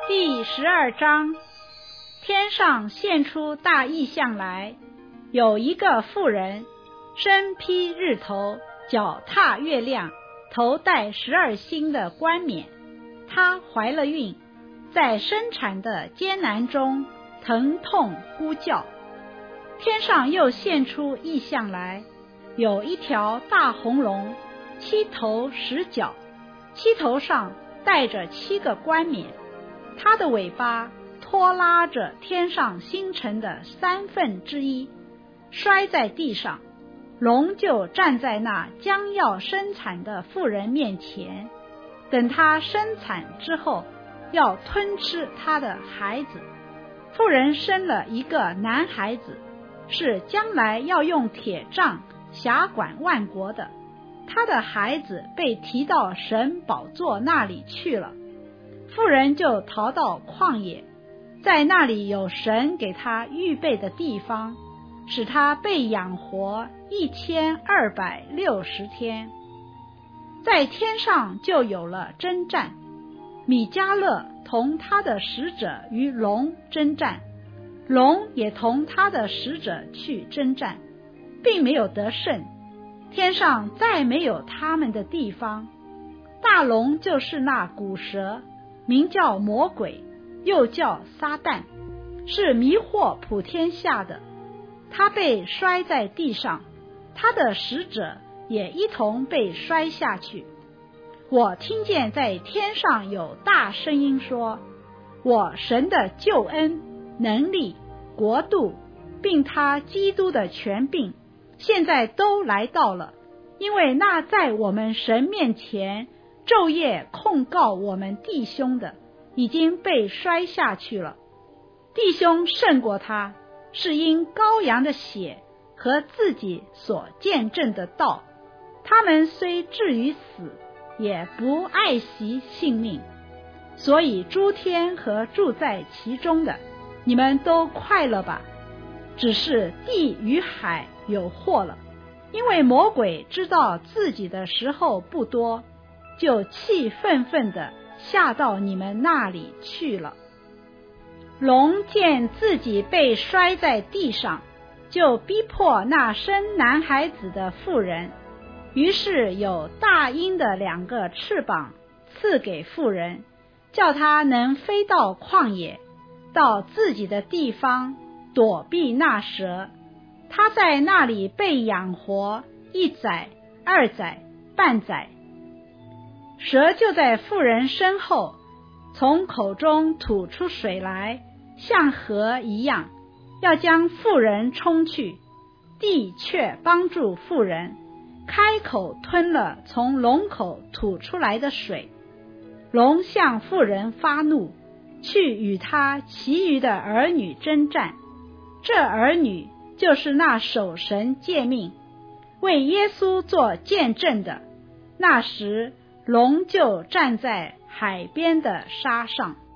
第12章，天上现出大异象来，有一个妇人，身披日头，脚踏月亮，头戴12星的冠冕。她怀了孕，在生产的艰难中疼痛呼叫。天上又现出异象来，有一条大红龙，7头10角，7头上带着7个冠冕，它的尾巴拖拉着天上星辰的1/3，摔在地上。龙就站在那将要生产的妇人面前，等她生产之后，要吞吃她的孩子。妇人生了一个男孩子，是将来要用铁杖辖管万国的。他的孩子被提到神宝座那里去了。妇人就逃到旷野，在那里有神给他预备的地方，使他被养活1260天。在天上就有了征战，米迦勒同他的使者与龙征战，龙也同他的使者去征战，并没有得胜。天上再没有他们的地方。大龙就是那古蛇，名叫魔鬼，又叫撒旦，是迷惑普天下的。他被摔在地上，他的使者也一同被摔下去。我听见在天上有大声音说，我神的救恩、能力、国度，并他基督的权柄，现在都来到了，因为那在我们神面前昼夜控告我们弟兄的，已经被摔下去了。弟兄胜过他，是因羔羊的血和自己所见证的道。他们虽至于死，也不爱惜性命。所以诸天和住在其中的，你们都快乐吧。只是地与海有祸了，因为魔鬼知道自己的时候不多，就气愤愤地下到你们那里去了。龙见自己被摔在地上，就逼迫那生男孩子的妇人，于是有大鹰的2个翅膀赐给妇人，叫她能飞到旷野，到自己的地方躲避那蛇。他在那里被养活1载、2载、半载。蛇就在妇人身后，从口中吐出水来，像河一样，要将妇人冲去。地却帮助妇人，开口吞了从龙口吐出来的水。龙向妇人发怒，去与他其余的儿女征战。这儿女就是那守神诫命、为耶稣做见证的。那时龙就站在海边的沙上。